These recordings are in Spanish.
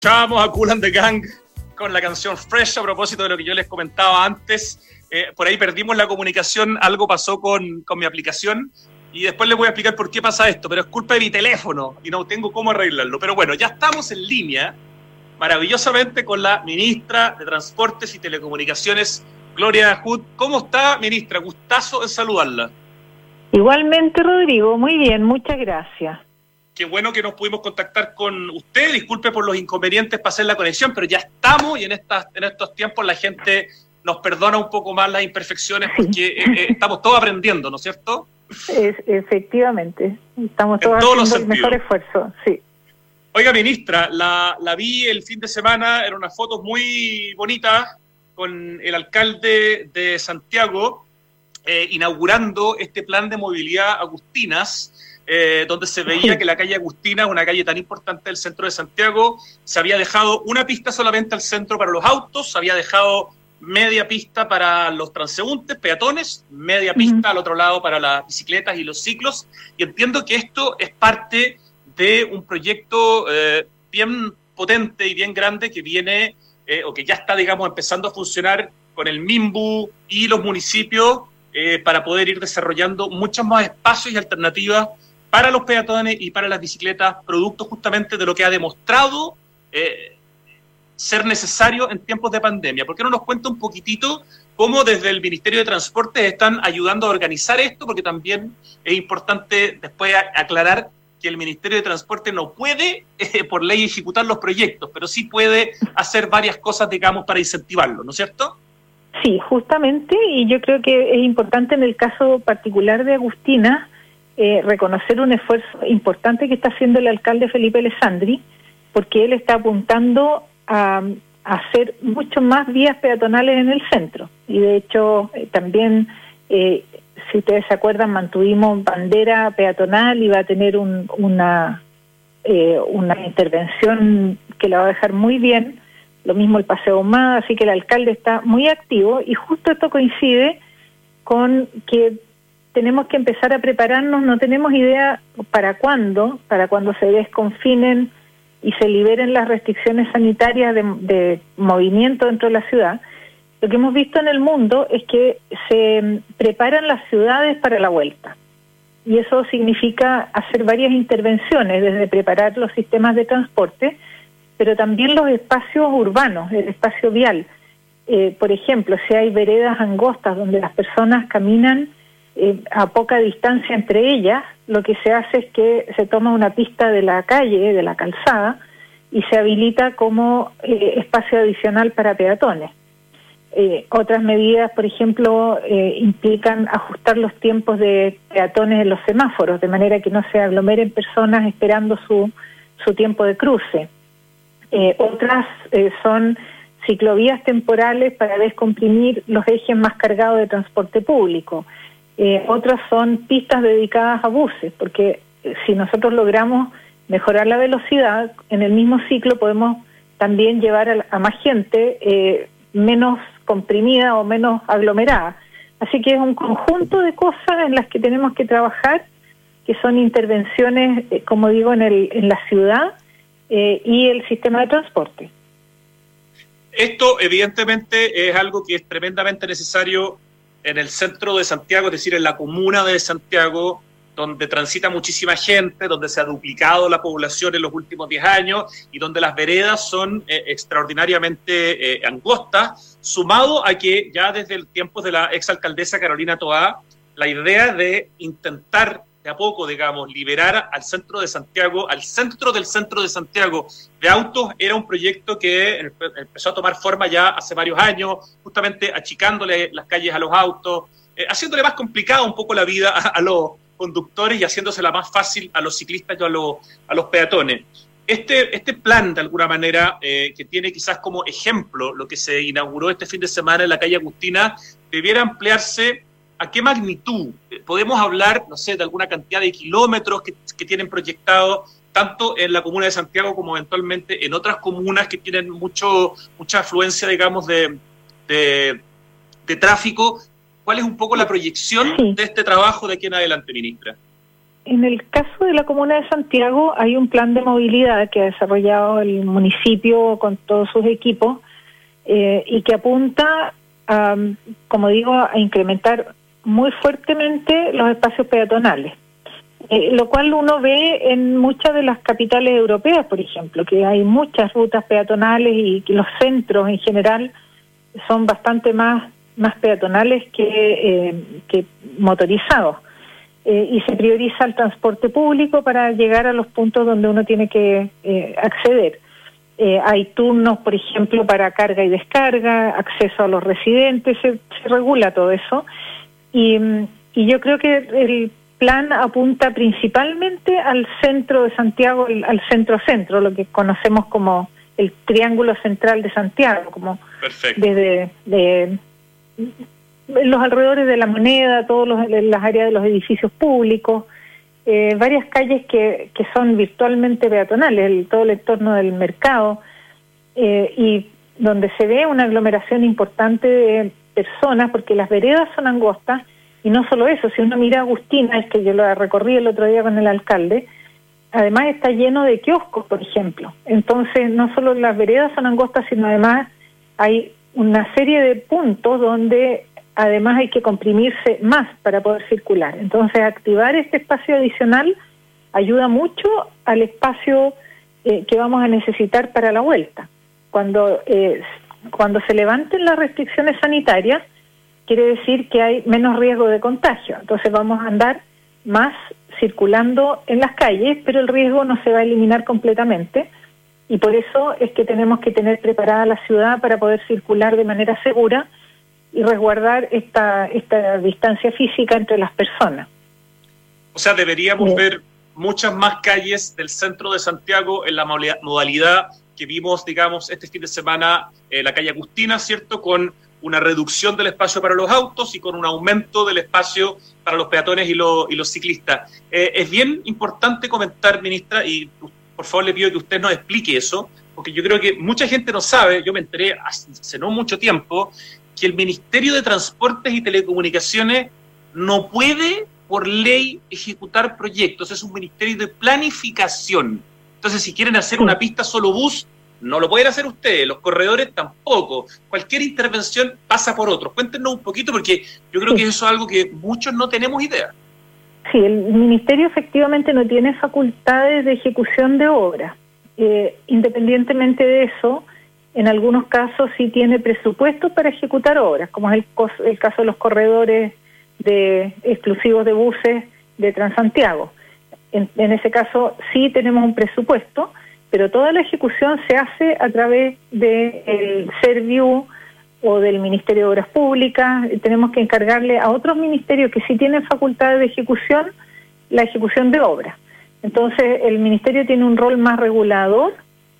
Escuchábamos a Kool and the Gang con la canción Fresh a propósito de lo que yo les comentaba antes. Por ahí perdimos la comunicación, algo pasó con mi aplicación y después les voy a explicar por qué pasa esto, pero es culpa de mi teléfono y no tengo cómo arreglarlo. Pero bueno, ya estamos en línea maravillosamente con la ministra de Transportes y Telecomunicaciones, Gloria Hood. ¿Cómo está, ministra? Gustazo en saludarla. Igualmente, Rodrigo, muy bien, muchas gracias. Qué bueno que nos pudimos contactar con usted. Disculpe por los inconvenientes para hacer la conexión, pero ya estamos y en estos tiempos la gente nos perdona un poco más las imperfecciones porque estamos todos aprendiendo, ¿no es cierto? Efectivamente, estamos todos haciendo el mejor esfuerzo, sí. Oiga, ministra, la vi el fin de semana, eran unas fotos muy bonitas con el alcalde de Santiago inaugurando este plan de movilidad Agustinas, donde se veía que la calle Agustina, una calle tan importante del centro de Santiago, se había dejado una pista solamente al centro para los autos, se había dejado media pista para los transeúntes, peatones, media pista al otro lado para las bicicletas y los ciclos, y entiendo que esto es parte de un proyecto bien potente y bien grande que viene, o que ya está, digamos, empezando a funcionar con el MIMBU y los municipios para poder ir desarrollando muchos más espacios y alternativas para los peatones y para las bicicletas, producto justamente de lo que ha demostrado ser necesario en tiempos de pandemia. ¿Por qué no nos cuenta un poquitito cómo desde el Ministerio de Transportes están ayudando a organizar esto? Porque también es importante después aclarar que el Ministerio de Transporte no puede, por ley, ejecutar los proyectos, pero sí puede hacer varias cosas, digamos, para incentivarlo, ¿no es cierto? Sí, justamente, y yo creo que es importante en el caso particular de Agustina reconocer un esfuerzo importante que está haciendo el alcalde Felipe Alessandri, porque él está apuntando a hacer mucho más vías peatonales en el centro. Y de hecho, también, si ustedes se acuerdan, mantuvimos bandera peatonal y va a tener una intervención que la va a dejar muy bien. Lo mismo el Paseo Ahumada, así que el alcalde está muy activo y justo esto coincide con que tenemos que empezar a prepararnos, no tenemos idea para cuándo se desconfinen y se liberen las restricciones sanitarias de movimiento dentro de la ciudad. Lo que hemos visto en el mundo es que se preparan las ciudades para la vuelta. Y eso significa hacer varias intervenciones, desde preparar los sistemas de transporte, pero también los espacios urbanos, el espacio vial. Por ejemplo, si hay veredas angostas donde las personas caminan a poca distancia entre ellas, lo que se hace es que se toma una pista de la calle, de la calzada, y se habilita como espacio adicional para peatones. Otras medidas, por ejemplo, implican ajustar los tiempos de peatones en los semáforos, de manera que no se aglomeren personas esperando su tiempo de cruce. Otras son ciclovías temporales para descomprimir los ejes más cargados de transporte público. Otras son pistas dedicadas a buses, porque si nosotros logramos mejorar la velocidad, en el mismo ciclo podemos también llevar a más gente menos comprimida o menos aglomerada. Así que es un conjunto de cosas en las que tenemos que trabajar, que son intervenciones, como digo, en la ciudad y el sistema de transporte. Esto evidentemente es algo que es tremendamente necesario en el centro de Santiago, es decir, en la comuna de Santiago, donde transita muchísima gente, donde se ha duplicado la población en los últimos 10 años y donde las veredas son extraordinariamente angostas, sumado a que ya desde el tiempo de la exalcaldesa Carolina Toá, la idea de intentar de a poco, digamos, liberar al centro de Santiago, al centro del centro de Santiago de autos, era un proyecto que empezó a tomar forma ya hace varios años, justamente achicándole las calles a los autos, haciéndole más complicada un poco la vida a los conductores y haciéndosela más fácil a los ciclistas y a los peatones. Este plan, de alguna manera, que tiene quizás como ejemplo lo que se inauguró este fin de semana en la calle Agustina, debiera ampliarse. ¿A qué magnitud? Podemos hablar, no sé, de alguna cantidad de kilómetros que tienen proyectado, tanto en la comuna de Santiago como eventualmente en otras comunas que tienen mucha afluencia, digamos, de tráfico. ¿Cuál es un poco la proyección de este trabajo de aquí en adelante, ministra? en el caso de la Comuna de Santiago hay un plan de movilidad que ha desarrollado el municipio con todos sus equipos y que apunta, como digo, a incrementar muy fuertemente los espacios peatonales. Lo cual uno ve en muchas de las capitales europeas, por ejemplo, que hay muchas rutas peatonales y que los centros en general son bastante más peatonales que motorizados. Y se prioriza el transporte público para llegar a los puntos donde uno tiene que acceder. Hay turnos, por ejemplo, para carga y descarga, acceso a los residentes, se regula todo eso. Y yo creo que el plan apunta principalmente al centro de Santiago, al centro-centro, lo que conocemos como el Triángulo Central de Santiago, como desde los alrededores de la Moneda, las áreas de los edificios públicos, varias calles que son virtualmente peatonales, todo el entorno del mercado, y donde se ve una aglomeración importante de personas, porque las veredas son angostas. Y no solo eso, si uno mira Agustina, es que yo lo recorrí el otro día con el alcalde, además está lleno de kioscos, por ejemplo. Entonces, no solo las veredas son angostas, sino además hay una serie de puntos donde además hay que comprimirse más para poder circular. Entonces, activar este espacio adicional ayuda mucho al espacio que vamos a necesitar para la vuelta. Cuando se levanten las restricciones sanitarias, quiere decir que hay menos riesgo de contagio. Entonces vamos a andar más circulando en las calles, pero el riesgo no se va a eliminar completamente. Y por eso es que tenemos que tener preparada la ciudad para poder circular de manera segura y resguardar esta distancia física entre las personas. O sea, deberíamos ver muchas más calles del centro de Santiago en la modalidad que vimos, digamos, este fin de semana, la calle Agustina, ¿cierto?, con una reducción del espacio para los autos y con un aumento del espacio para los peatones y los ciclistas. Es bien importante comentar, ministra, y por favor le pido que usted nos explique eso, porque yo creo que mucha gente no sabe, yo me enteré hace no mucho tiempo, que el Ministerio de Transportes y Telecomunicaciones no puede, por ley, ejecutar proyectos, es un ministerio de planificación. Entonces, si quieren hacer una pista solo bus, no lo pueden hacer ustedes, los corredores tampoco. Cualquier intervención pasa por otros. Cuéntenos un poquito, porque yo creo que eso es algo que muchos no tenemos idea. Sí, el Ministerio efectivamente no tiene facultades de ejecución de obras. Independientemente de eso, en algunos casos sí tiene presupuestos para ejecutar obras, como es el caso de los corredores exclusivos de buses de Transantiago. En ese caso sí tenemos un presupuesto, pero toda la ejecución se hace a través del Serviu o del Ministerio de Obras Públicas. Tenemos que encargarle a otros ministerios que sí tienen facultades de ejecución, la ejecución de obras. Entonces, el ministerio tiene un rol más regulador,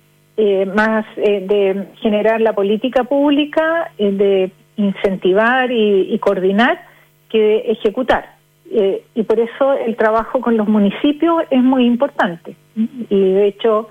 más de generar la política pública, de incentivar y coordinar, que de ejecutar. Y por eso el trabajo con los municipios es muy importante. Y de hecho,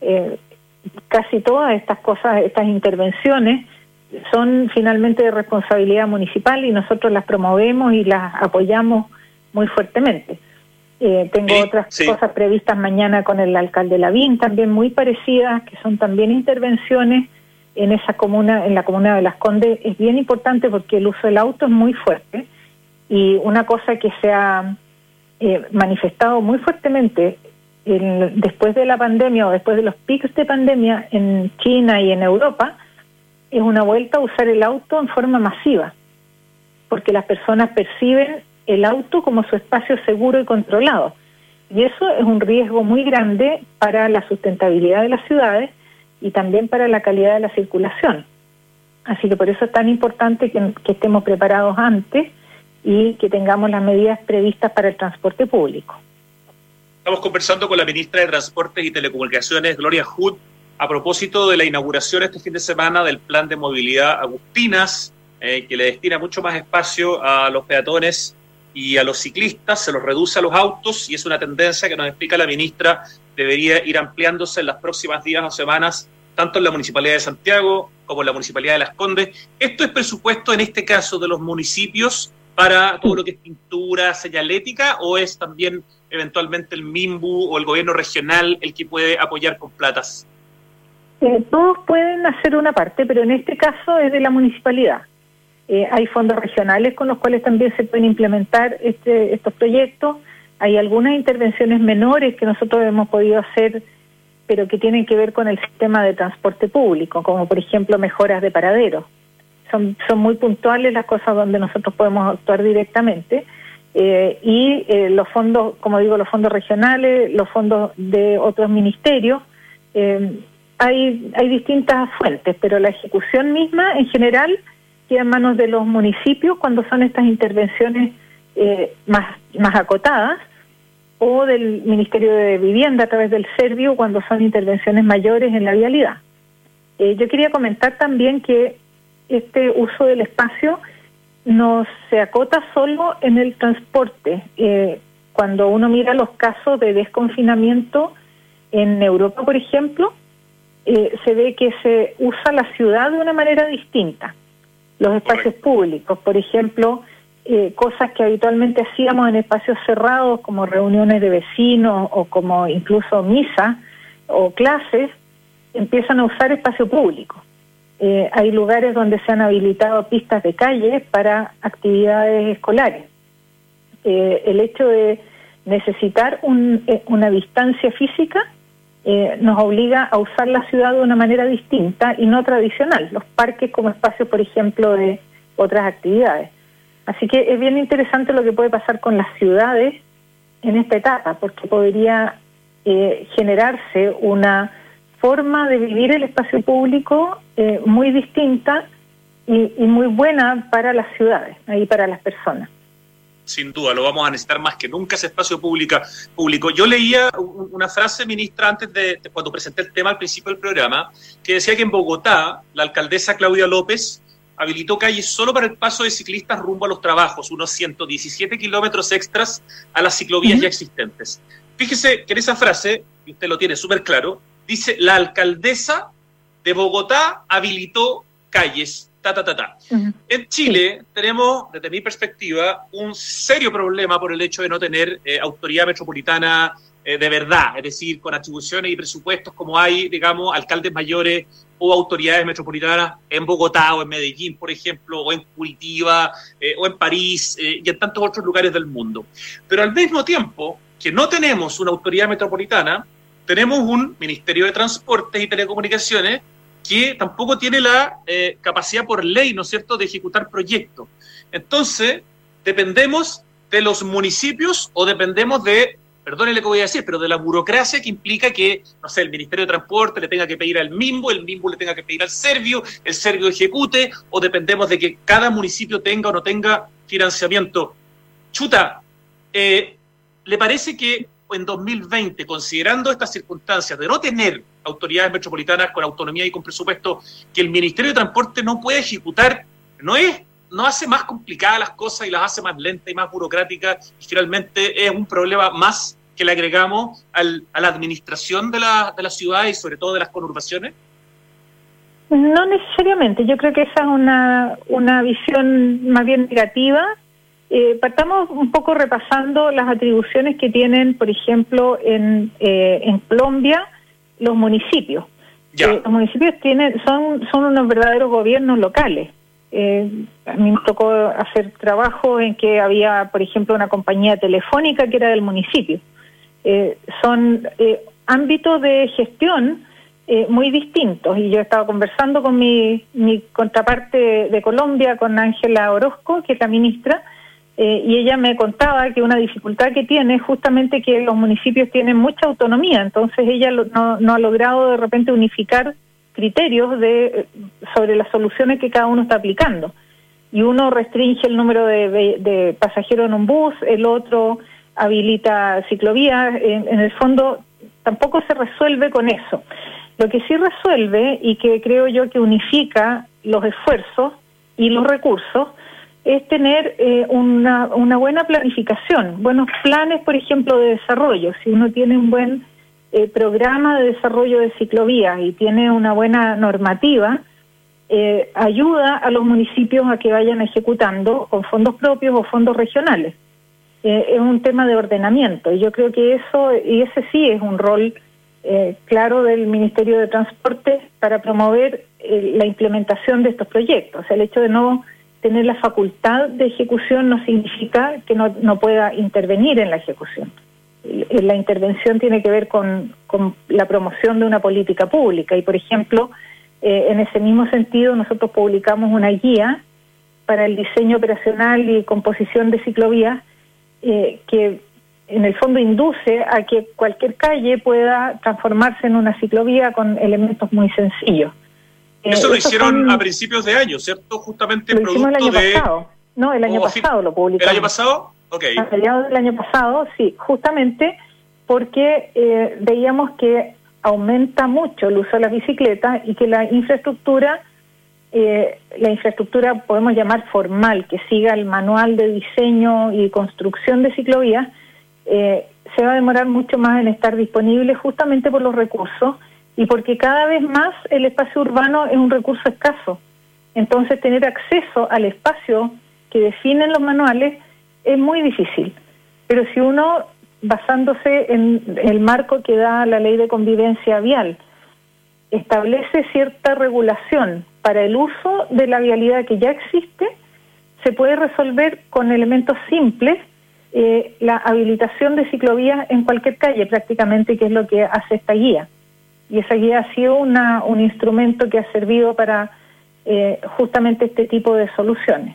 casi todas estas cosas, estas intervenciones, son finalmente de responsabilidad municipal y nosotros las promovemos y las apoyamos muy fuertemente. Tengo otras cosas previstas mañana con el alcalde Lavín, también muy parecidas, que son también intervenciones en esa comuna, en la comuna de Las Condes. Es bien importante porque el uso del auto es muy fuerte y una cosa que se ha manifestado muy fuertemente después de la pandemia o después de los picos de pandemia en China y en Europa, es una vuelta a usar el auto en forma masiva, porque las personas perciben el auto como su espacio seguro y controlado. Y eso es un riesgo muy grande para la sustentabilidad de las ciudades y también para la calidad de la circulación. Así que por eso es tan importante que estemos preparados antes y que tengamos las medidas previstas para el transporte público. Estamos conversando con la ministra de Transportes y Telecomunicaciones, Gloria Hood, a propósito de la inauguración este fin de semana del Plan de Movilidad Agustinas, que le destina mucho más espacio a los peatones y a los ciclistas, se los reduce a los autos, y es una tendencia que nos explica la ministra, debería ir ampliándose en las próximas días o semanas, tanto en la Municipalidad de Santiago como en la Municipalidad de Las Condes. Esto es presupuesto, en este caso, de los municipios para todo lo que es pintura, señalética, o es también eventualmente el MIMBU o el gobierno regional el que puede apoyar con platas? Todos pueden hacer una parte, pero en este caso es de la municipalidad. Hay fondos regionales con los cuales también se pueden implementar estos proyectos. Hay algunas intervenciones menores que nosotros hemos podido hacer, pero que tienen que ver con el sistema de transporte público, como por ejemplo mejoras de paraderos. Son muy puntuales las cosas donde nosotros podemos actuar directamente. Y los fondos, como digo, los fondos regionales, los fondos de otros ministerios, hay distintas fuentes, pero la ejecución misma en general queda en manos de los municipios cuando son estas intervenciones más acotadas, o del Ministerio de Vivienda a través del Servio cuando son intervenciones mayores en la vialidad. Yo quería comentar también que este uso del espacio no se acota solo en el transporte. Cuando uno mira los casos de desconfinamiento en Europa, por ejemplo, se ve que se usa la ciudad de una manera distinta. Los espacios públicos, por ejemplo, cosas que habitualmente hacíamos en espacios cerrados, como reuniones de vecinos o como incluso misa o clases, empiezan a usar espacio público. Hay lugares donde se han habilitado pistas de calle para actividades escolares. El hecho de necesitar una distancia física nos obliga a usar la ciudad de una manera distinta y no tradicional, los parques como espacios, por ejemplo, de otras actividades. Así que es bien interesante lo que puede pasar con las ciudades en esta etapa, porque podría generarse una forma de vivir el espacio público muy distinta y muy buena para las ciudades y para las personas. Sin duda, lo vamos a necesitar más que nunca ese espacio público. Yo leía una frase, ministra, antes de cuando presenté el tema al principio del programa, que decía que en Bogotá la alcaldesa Claudia López habilitó calles solo para el paso de ciclistas rumbo a los trabajos, unos 117 kilómetros extras a las ciclovías ya existentes. Fíjese que en esa frase, y usted lo tiene súper claro, dice: la alcaldesa de Bogotá habilitó calles, En Chile tenemos, desde mi perspectiva, un serio problema por el hecho de no tener autoridad metropolitana de verdad, es decir, con atribuciones y presupuestos como hay, digamos, alcaldes mayores o autoridades metropolitanas en Bogotá o en Medellín, por ejemplo, o en Curitiba, o en París, y en tantos otros lugares del mundo. Pero al mismo tiempo que no tenemos una autoridad metropolitana, tenemos un Ministerio de Transportes y Telecomunicaciones que tampoco tiene la capacidad por ley, ¿no es cierto?, de ejecutar proyectos. Entonces, dependemos de los municipios o dependemos de, perdónenle que voy a decir, pero de la burocracia que implica que, no sé, el Ministerio de Transporte le tenga que pedir al MIMBU, el MIMBU le tenga que pedir al Servio, el Servio ejecute, o dependemos de que cada municipio tenga o no tenga financiamiento. Chuta, ¿le parece que en 2020, considerando estas circunstancias de no tener autoridades metropolitanas con autonomía y con presupuesto, que el Ministerio de Transporte no puede ejecutar, no hace más complicadas las cosas y las hace más lentas y más burocráticas, y finalmente es un problema más que le agregamos a la administración de la ciudad y sobre todo de las conurbaciones? No necesariamente, yo creo que esa es una visión más bien negativa. Partamos un poco repasando las atribuciones que tienen, por ejemplo, en Colombia, los municipios. Los municipios son unos verdaderos gobiernos locales. A mí me tocó hacer trabajo en que había, por ejemplo, una compañía telefónica que era del municipio. Son ámbitos de gestión muy distintos, y yo estaba conversando con mi contraparte de Colombia, con Ángela Orozco, que es la ministra, y ella me contaba que una dificultad que tiene es justamente que los municipios tienen mucha autonomía, entonces ella no ha logrado de repente unificar criterios sobre las soluciones que cada uno está aplicando. Y uno restringe el número de pasajeros en un bus, el otro habilita ciclovías, en el fondo tampoco se resuelve con eso. Lo que sí resuelve, y que creo yo que unifica los esfuerzos y los recursos, es tener una buena planificación, buenos planes, por ejemplo, de desarrollo. Si uno tiene un buen programa de desarrollo de ciclovías y tiene una buena normativa, ayuda a los municipios a que vayan ejecutando con fondos propios o fondos regionales. Es un tema de ordenamiento, y yo creo que ese sí es un rol claro del Ministerio de Transporte para promover la implementación de estos proyectos. O sea, el hecho de no tener la facultad de ejecución no significa que no pueda intervenir en la ejecución. La intervención tiene que ver con la promoción de una política pública, y por ejemplo, en ese mismo sentido nosotros publicamos una guía para el diseño operacional y composición de ciclovías que en el fondo induce a que cualquier calle pueda transformarse en una ciclovía con elementos muy sencillos. Eso lo hicieron a principios de año, ¿cierto? Justamente lo hicimos el año pasado. No, el año pasado lo publicamos. ¿El año pasado? Ok. A mediados del año pasado, sí, justamente porque veíamos que aumenta mucho el uso de las bicicletas y que la infraestructura podemos llamar formal, que siga el manual de diseño y construcción de ciclovías, se va a demorar mucho más en estar disponible justamente por los recursos y porque cada vez más el espacio urbano es un recurso escaso. Entonces tener acceso al espacio que definen los manuales es muy difícil. Pero si uno, basándose en el marco que da la Ley de Convivencia Vial, establece cierta regulación para el uso de la vialidad que ya existe, se puede resolver con elementos simples la habilitación de ciclovías en cualquier calle prácticamente, que es lo que hace esta guía. Y esa guía ha sido un instrumento que ha servido para justamente este tipo de soluciones.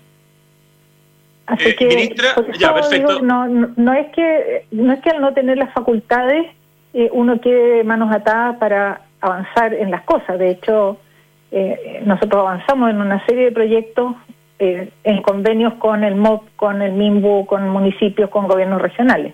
Así que, ministra, ya, perfecto. Digo, no es que al no tener las facultades uno quede manos atadas para avanzar en las cosas. De hecho, nosotros avanzamos en una serie de proyectos en convenios con el MOP, con el MIMBU, con municipios, con gobiernos regionales.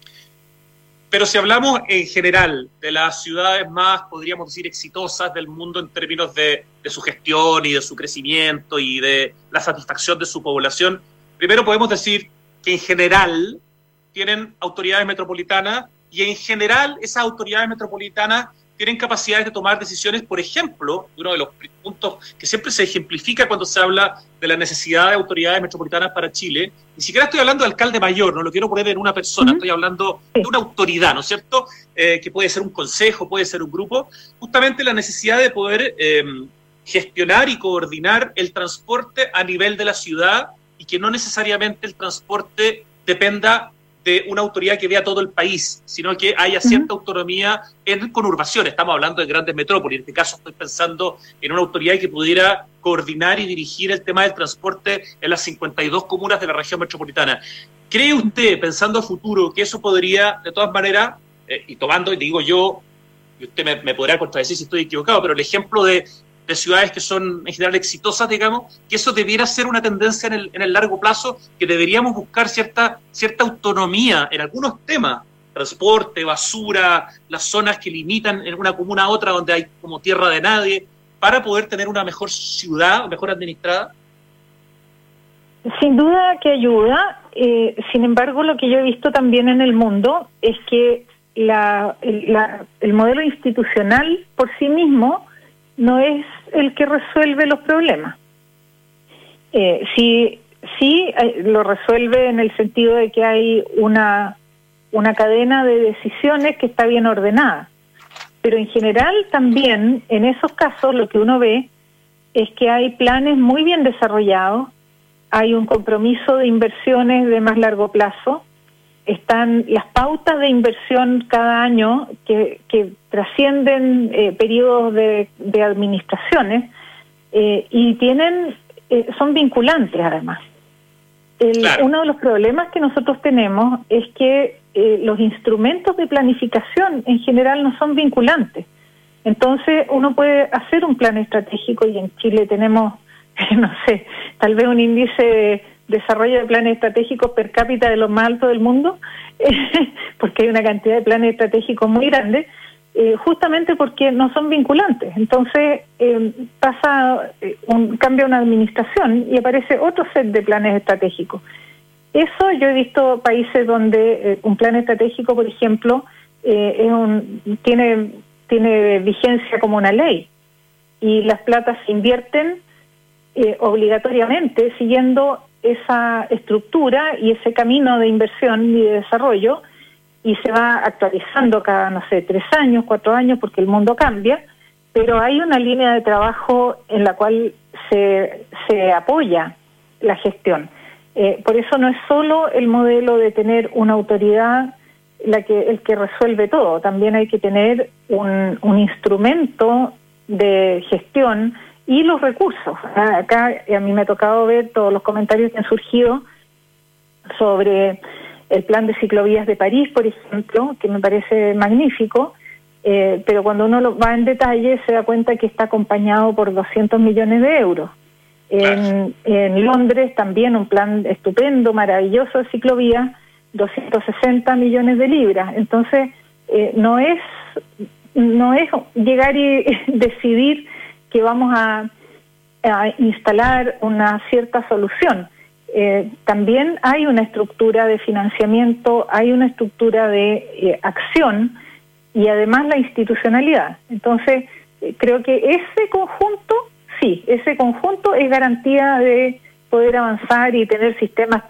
Pero si hablamos en general de las ciudades más, podríamos decir, exitosas del mundo en términos de su gestión y de su crecimiento y de la satisfacción de su población, primero podemos decir que en general tienen autoridades metropolitanas y en general esas autoridades metropolitanas tienen capacidades de tomar decisiones. Por ejemplo, uno de los puntos que siempre se ejemplifica cuando se habla de la necesidad de autoridades metropolitanas para Chile, ni siquiera estoy hablando de alcalde mayor, no lo quiero poner en una persona, estoy hablando de una autoridad, ¿no es cierto?, que puede ser un consejo, puede ser un grupo, justamente la necesidad de poder gestionar y coordinar el transporte a nivel de la ciudad y que no necesariamente el transporte dependa de una autoridad que vea todo el país, sino que haya cierta autonomía en conurbaciones. Estamos hablando de grandes metrópolis. En este caso estoy pensando en una autoridad que pudiera coordinar y dirigir el tema del transporte en las 52 comunas de la región metropolitana. ¿Cree usted, pensando a futuro, que eso podría, de todas maneras, y tomando, y digo yo, y usted me podrá contradecir si estoy equivocado, pero el ejemplo de ciudades que son en general exitosas, digamos, que eso debiera ser una tendencia en el largo plazo, que deberíamos buscar cierta autonomía en algunos temas, transporte, basura, las zonas que limitan en una comuna a otra donde hay como tierra de nadie, para poder tener una mejor ciudad, mejor administrada? Sin duda que ayuda, sin embargo lo que yo he visto también en el mundo es que el modelo institucional por sí mismo no es el que resuelve los problemas. Sí lo resuelve en el sentido de que hay una cadena de decisiones que está bien ordenada. Pero en general también en esos casos lo que uno ve es que hay planes muy bien desarrollados, hay un compromiso de inversiones de más largo plazo, están las pautas de inversión cada año que trascienden periodos de administraciones y son vinculantes además. Claro. Uno de los problemas que nosotros tenemos es que los instrumentos de planificación en general no son vinculantes. Entonces uno puede hacer un plan estratégico y en Chile tenemos, no sé, tal vez un índice de desarrollo de planes estratégicos per cápita de los más altos del mundo, porque hay una cantidad de planes estratégicos muy grande, justamente porque no son vinculantes. Entonces cambia una administración y aparece otro set de planes estratégicos. Eso yo he visto países donde un plan estratégico, por ejemplo, tiene vigencia como una ley y las platas se invierten obligatoriamente siguiendo esa estructura y ese camino de inversión y de desarrollo, y se va actualizando cada, no sé, 3 años, 4 años, porque el mundo cambia, pero hay una línea de trabajo en la cual se apoya la gestión. Por eso no es solo el modelo de tener una autoridad el que resuelve todo, también hay que tener un instrumento de gestión y los recursos. Acá a mí me ha tocado ver todos los comentarios que han surgido sobre el plan de ciclovías de París, por ejemplo, que me parece magnífico, pero cuando uno lo va en detalle se da cuenta que está acompañado por 200 millones de euros. En Londres también un plan estupendo, maravilloso de ciclovía, 260 millones de libras. Entonces, no es llegar y decidir que vamos a instalar una cierta solución. También hay una estructura de financiamiento, hay una estructura de acción y además la institucionalidad. Entonces, creo que ese conjunto es garantía de poder avanzar y tener sistemas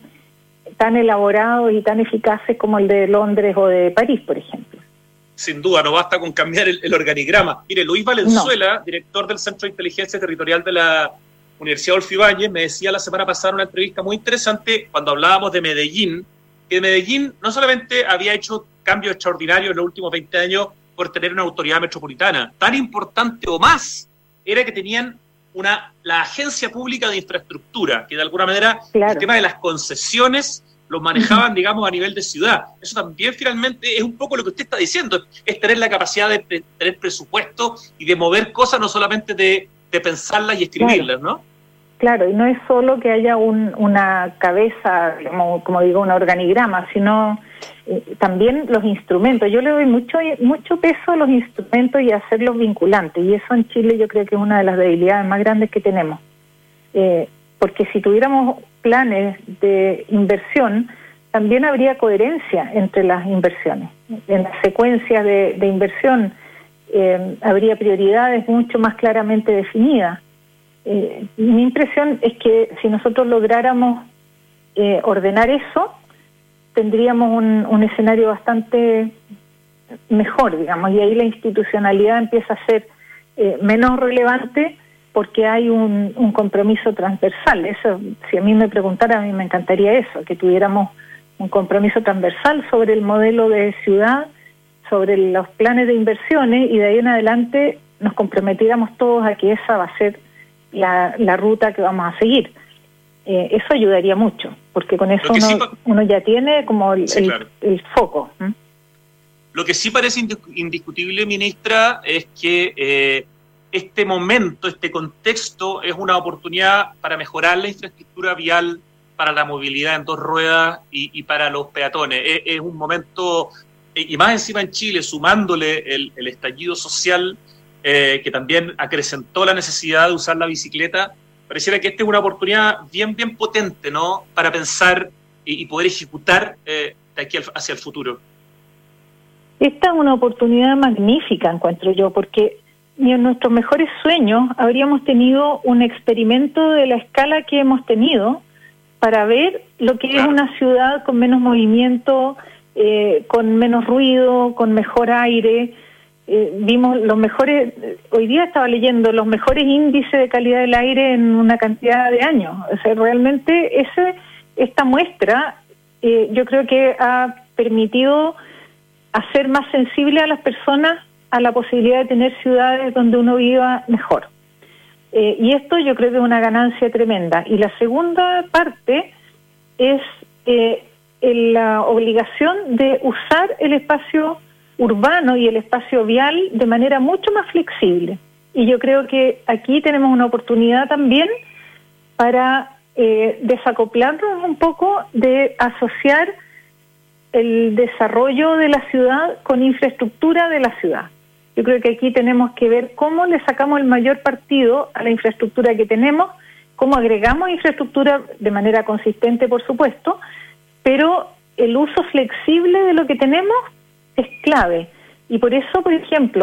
tan elaborados y tan eficaces como el de Londres o de París, por ejemplo. Sin duda, no basta con cambiar el organigrama. Mire, Luis Valenzuela, director del Centro de Inteligencia Territorial de la Universidad Adolfo Ibáñez, me decía la semana pasada en una entrevista muy interesante cuando hablábamos de Medellín, que Medellín no solamente había hecho cambios extraordinarios en los últimos 20 años por tener una autoridad metropolitana, tan importante o más era que tenían la Agencia Pública de Infraestructura, que de alguna manera el tema de las concesiones los manejaban, digamos, a nivel de ciudad. Eso también finalmente es un poco lo que usted está diciendo, es tener la capacidad de tener presupuesto y de mover cosas, no solamente de pensarlas y escribirlas, ¿no? Claro, y no es solo que haya una cabeza, como digo, un organigrama, sino también los instrumentos. Yo le doy mucho peso a los instrumentos y a hacerlos vinculantes, y eso en Chile yo creo que es una de las debilidades más grandes que tenemos. Porque si tuviéramos planes de inversión, también habría coherencia entre las inversiones. En las secuencias de inversión habría prioridades mucho más claramente definidas. Mi impresión es que si nosotros lográramos ordenar eso, tendríamos un escenario bastante mejor, digamos, y ahí la institucionalidad empieza a ser menos relevante porque hay un compromiso transversal. Eso, si a mí me preguntara, a mí me encantaría eso, que tuviéramos un compromiso transversal sobre el modelo de ciudad, sobre los planes de inversiones, y de ahí en adelante nos comprometiéramos todos a que esa va a ser la ruta que vamos a seguir. Eso ayudaría mucho, porque con eso uno ya tiene como el foco. Lo que sí parece indiscutible, ministra, es que este momento, este contexto es una oportunidad para mejorar la infraestructura vial, para la movilidad en 2 ruedas y para los peatones. Es un momento, y más encima en Chile, sumándole el estallido social, que también acrecentó la necesidad de usar la bicicleta. Pareciera que esta es una oportunidad bien potente, ¿no?, para pensar y poder ejecutar de aquí hacia el futuro. Esta es una oportunidad magnífica, encuentro yo, porque en nuestros mejores sueños habríamos tenido un experimento de la escala que hemos tenido para ver lo que es una ciudad con menos movimiento, con menos ruido, con mejor aire. Vimos los mejores, hoy día estaba leyendo, los mejores índices de calidad del aire en una cantidad de años. O sea, realmente esta muestra yo creo que ha permitido hacer más sensible a las personas a la posibilidad de tener ciudades donde uno viva mejor. Y esto yo creo que es una ganancia tremenda. Y la segunda parte es la obligación de usar el espacio urbano y el espacio vial de manera mucho más flexible. Y yo creo que aquí tenemos una oportunidad también para desacoplarnos un poco de asociar el desarrollo de la ciudad con infraestructura de la ciudad. Yo creo que aquí tenemos que ver cómo le sacamos el mayor partido a la infraestructura que tenemos, cómo agregamos infraestructura de manera consistente, por supuesto, pero el uso flexible de lo que tenemos es clave. Y por eso, por ejemplo,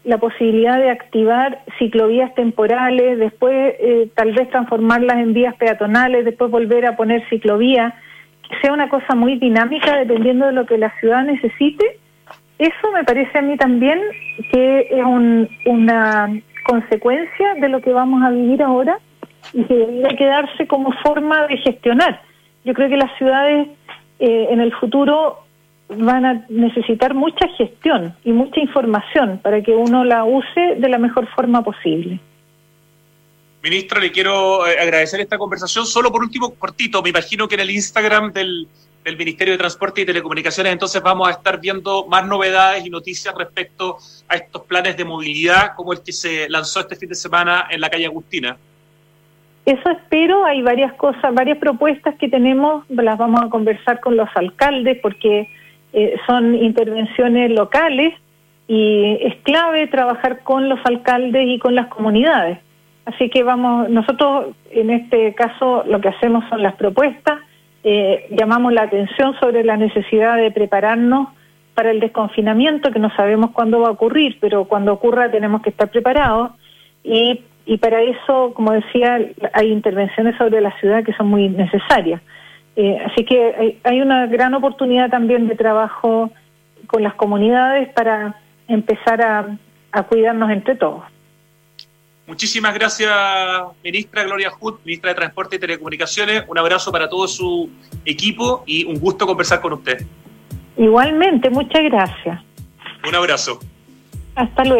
la posibilidad de activar ciclovías temporales, después tal vez transformarlas en vías peatonales, después volver a poner ciclovías, que sea una cosa muy dinámica dependiendo de lo que la ciudad necesite. Eso me parece a mí también que es una consecuencia de lo que vamos a vivir ahora y que debería quedarse como forma de gestionar. Yo creo que las ciudades en el futuro van a necesitar mucha gestión y mucha información para que uno la use de la mejor forma posible. Ministra, le quiero agradecer esta conversación. Solo por último, cortito, me imagino que en el Instagram del Ministerio de Transporte y Telecomunicaciones entonces vamos a estar viendo más novedades y noticias respecto a estos planes de movilidad como el que se lanzó este fin de semana en la calle Agustina. Eso espero. Hay varias cosas, varias propuestas que tenemos, las vamos a conversar con los alcaldes porque son intervenciones locales y es clave trabajar con los alcaldes y con las comunidades. Así que nosotros en este caso lo que hacemos son las propuestas, llamamos la atención sobre la necesidad de prepararnos para el desconfinamiento, que no sabemos cuándo va a ocurrir, pero cuando ocurra tenemos que estar preparados y para eso, como decía, hay intervenciones sobre la ciudad que son muy necesarias. Así que hay una gran oportunidad también de trabajo con las comunidades para empezar a cuidarnos entre todos. Muchísimas gracias, ministra Gloria Hood, ministra de Transporte y Telecomunicaciones. Un abrazo para todo su equipo y un gusto conversar con usted. Igualmente, muchas gracias. Un abrazo. Hasta luego.